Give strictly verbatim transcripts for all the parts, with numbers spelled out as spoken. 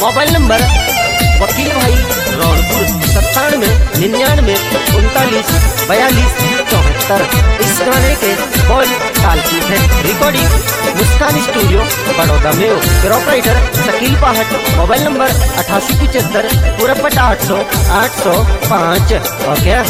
Mobile number वकील भाई रौनपुर सत्तानवे निन्यानवे उनतालीस बयालीस चौहत्तर। इस गाने के कॉल तालपुर है। रिकॉर्डिंग मुस्कान स्टूडियो बड़ौदा में। ऑपरेटर शकील पाहट। मोबाइल नंबर अठासी पिचहत्तर पुरपट आठ सौ आठ सौ पाँच। ओके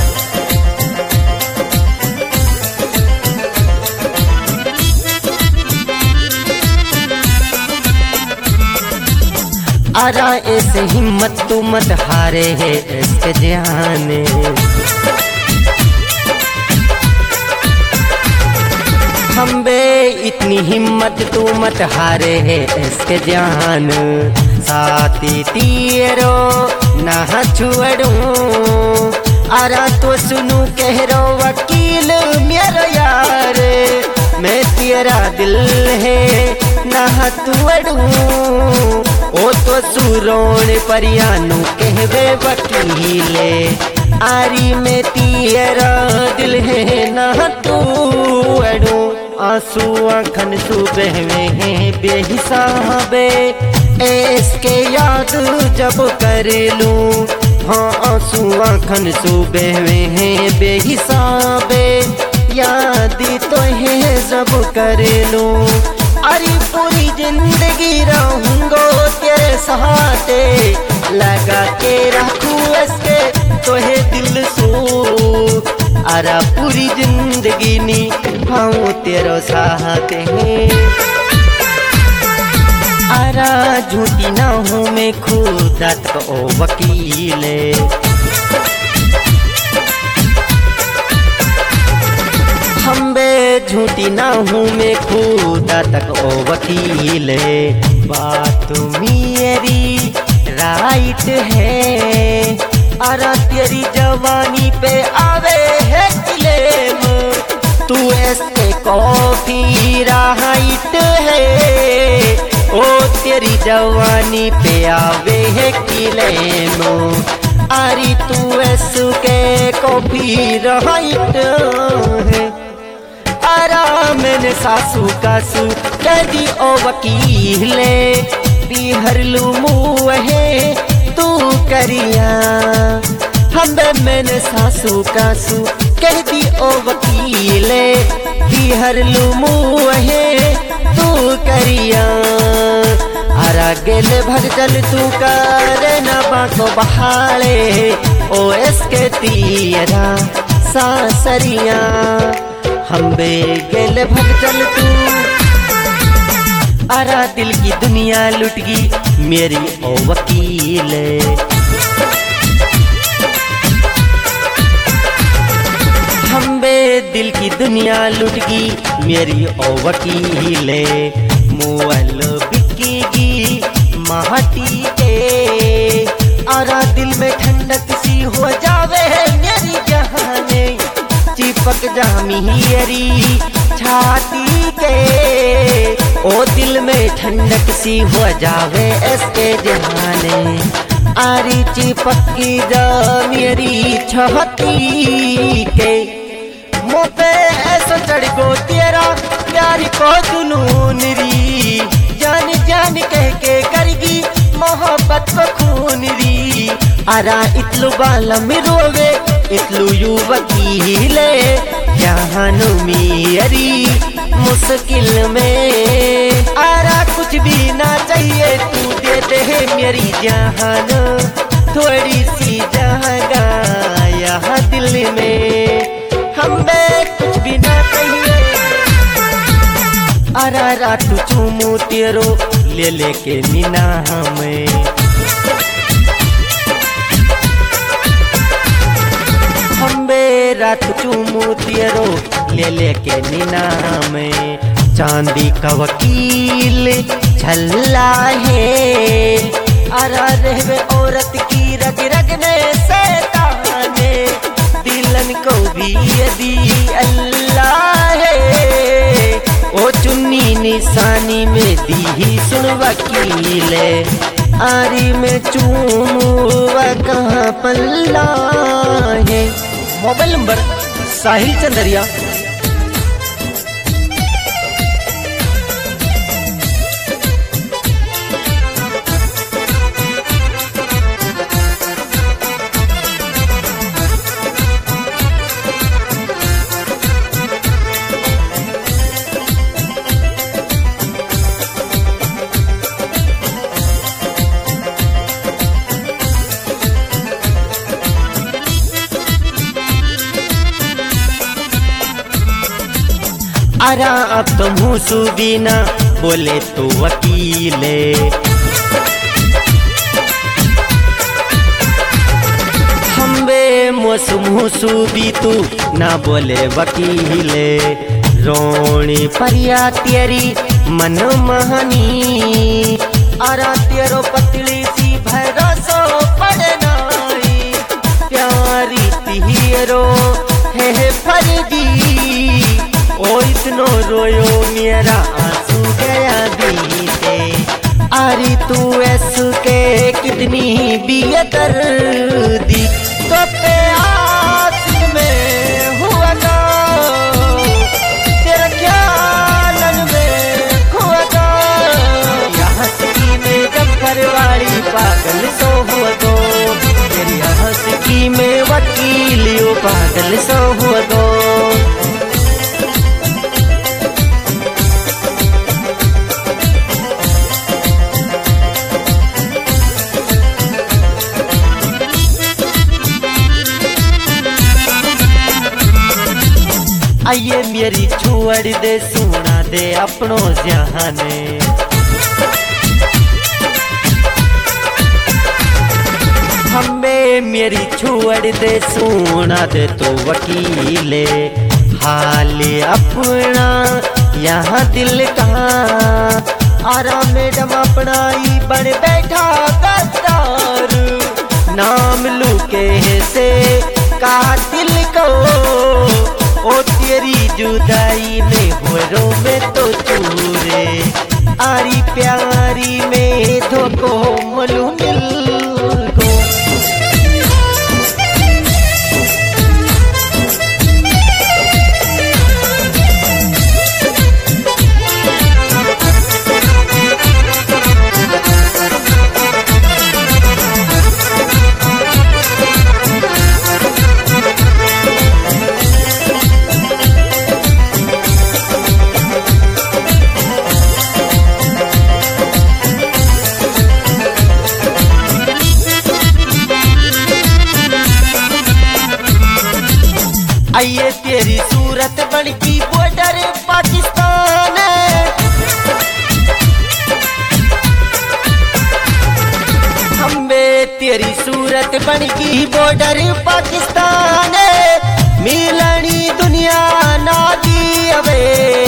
आरा ऐसे हिम्मत तू मत हारे है इसके ध्यान। हम बे इतनी हिम्मत तू मत हारे है इसके जान। साथी तीरो ना छुड़ू आरा तो सुनू कह रो वकील मेरा यार। मैं तेरा दिल है ना तुड़ू ओ तो सुरोण परियानु कहवे वकीले। आरी में तेरा दिल है ना तू अड़ू। आंसू आँखन सुबह में है बेहिसाबे इसके याद जब कर लूं। हाँ आंसू आँखन सुबह में है बेहिसाबे याद तो है जब कर लूं। अरे पूरी जिंदगी रहूंगो तेरे सहारे लगा के रखूं इसके तो है दिल सो। अरे पूरी जिंदगी नी भाऊं तेरो साथ है। अरे झूठी ना हूँ मैं खुदा तो वकीले। हम बे झूठी ना हूँ मैं खुदा तक ओ वकीले। बात मेरी राइट है अरे तेरी जवानी पे आवे है क्लेम। तू ऐसे कॉफी राइट है ओ तेरी जवानी पे आवे है क्लेम। अरे तू ऐसे कॉफी राइट है। आरा मैंने सासू कासू कह दी ओ वकीले। बिहर लू मुँह है तू करिया। हम मैंने सासू कासू कह दी ओ वकीले। बिहर लू मुँह है तू करिया। आरा गेले भग चल तू कर न बाको बहाड़े ओ इसके तीरा सासरिया। हम बे गेले भग चल तू आरा दिल की दुनिया लुट गई मेरी ओ वकीले। हम बे दिल की दुनिया लुट गई मेरी ओ वकीले। मोल बिकेगी माटी के आरा दिल में ठंडक सी हो जावे मेरी जहाने। चिपक जामी हियरी छाती के ओ दिल में ठंडक सी हो जावे इसके जहाने। आरी चिपक की जामी छाती के मोपे ऐसा चढ़ गो तेरा प्यारी को जुनून री। जान जान कह के करगी मोहब्बत को खून री। आरा इतलू बाला में रोवे इतलू यू वकीले। जहानु मेरी मुश्किल में आरा कुछ भी ना चाहिए तू दे दे मेरी जान। थोड़ी सी जगह यहाँ दिल में हम बे कुछ भी ना चाहिए। आरा रातू चूमू तेरो ले लेके नीना हमें। हम बे रात चूमू तेरो ले लेके नीना में। चांदी का वकील छल्ला है आरा रहवे औरत की रग रग ने सैताने। दिलन को भी यदि अल्लाह है ओ चुन्नी निशानी में दी ही सुन वकीले। आरी में चूमुआ कहाँ पल्ला है। Mobile number Sahil Chandaria. अरा अब तो मुँह सुबीना बोले तो वकीले। हम्बे मौसम सुबी तू ना बोले वकीले। रोणी परिया तेरी मन महनी अरा तेरो पतली सी भरोसो पड़नाई। प्यारी तिहिरो है फरदी ओ इतनो रोयो मेरा आंसू गया बीते। आरी तू ऐसु के कितनी बेदर दी तो प्यास में हुआ ना तेरा ख्याल में हुआ ना। यहाँ की में जब घरवाली पागल सो हुआ तो तेरी यहाँ की में वकीलियों पागल सो हुआ तो। आइए मेरी छोड़ दे सुना दे अपनों जहाने। हमें मेरी छोड़ दे सुना दे तो वकीले। हाल अपना यहाँ दिल का आरा मैडम अपना ही बन बैठा गद्दार। नाम लुके से कातिल को ओ तेरी जुदाई में होरो में तो चूरे। आरी प्यारी में धोखो मलू मिल गो। आइए तेरी सूरत बनकी बॉर्डर पाकिस्तान। हम्बे तेरी सूरत बनकी बॉर्डर पाकिस्तान। मिलनी दुनिया ना दी अबे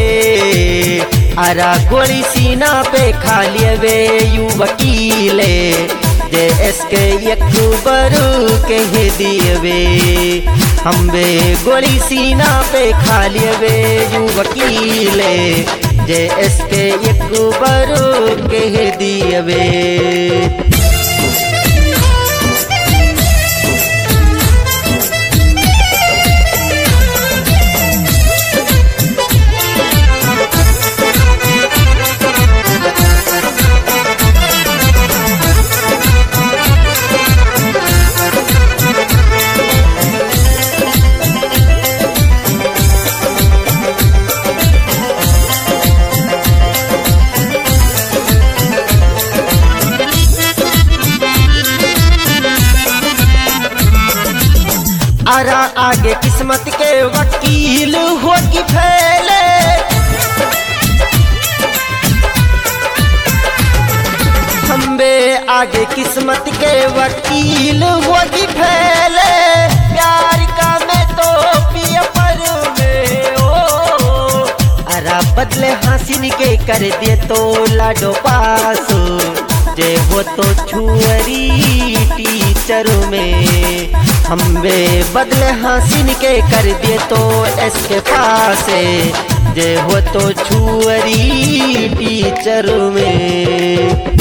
अरा गोली सीना पे खा लिए वे यू वकीले। जे इसके यकबरू कह दिए वे हम्बे गोली सीना पे खा लिए वे यू वकीले। जे इसके यकबरू कह दिए वे। अरा आगे किस्मत के वकील होगी फैले। हम्बे आगे किस्मत के वकील होगी फैले। प्यार का मैं तो पिया पर में ओ अरा बदले हासिल के कर दे तो लाडो पास। जे हो तो छुअरी टीचर में हम्बे बदले हासिल के कर दिए तो इसके पास। जे हो तो छुअरी टीचर में।